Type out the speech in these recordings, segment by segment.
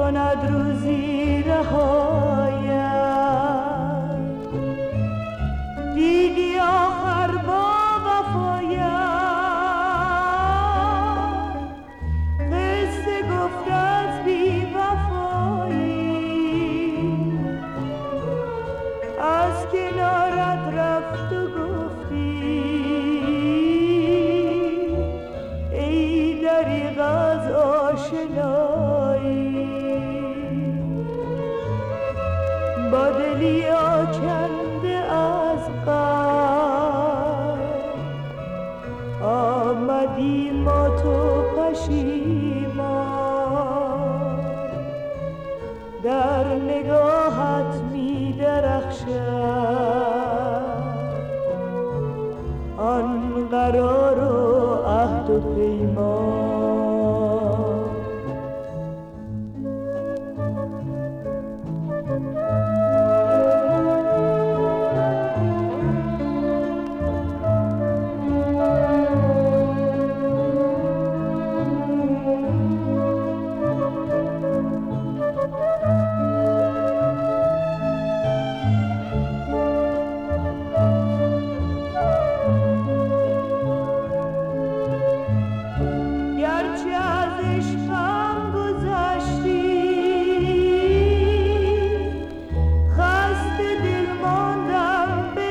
کند روزی رهایم، دیدی آخر با وفایم، قصه گفت از بی وفایی، از کنارت رفت و گفتی ای دریغ از آشنایی، با دلی آکنده از غم آمدی مات و پشیمان، در نگاهت می درخشد آن قرار و عهد و پیمان. گرچه از عشقم گذشتی خسته دل ماندم به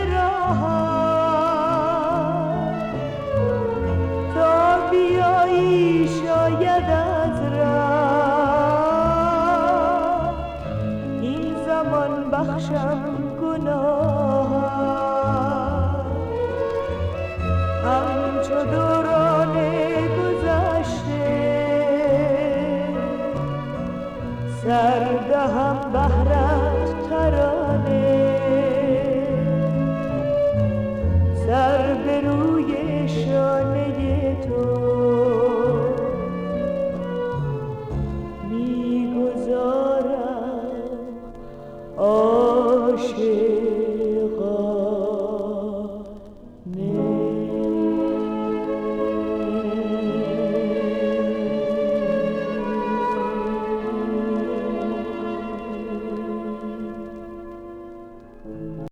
راهت، تا بیایی شاید از ره این زمان بخشم گناهت، همچو دوران سردهم بهرت ترانه، سر به روی شانه تو میگذارم عاشق.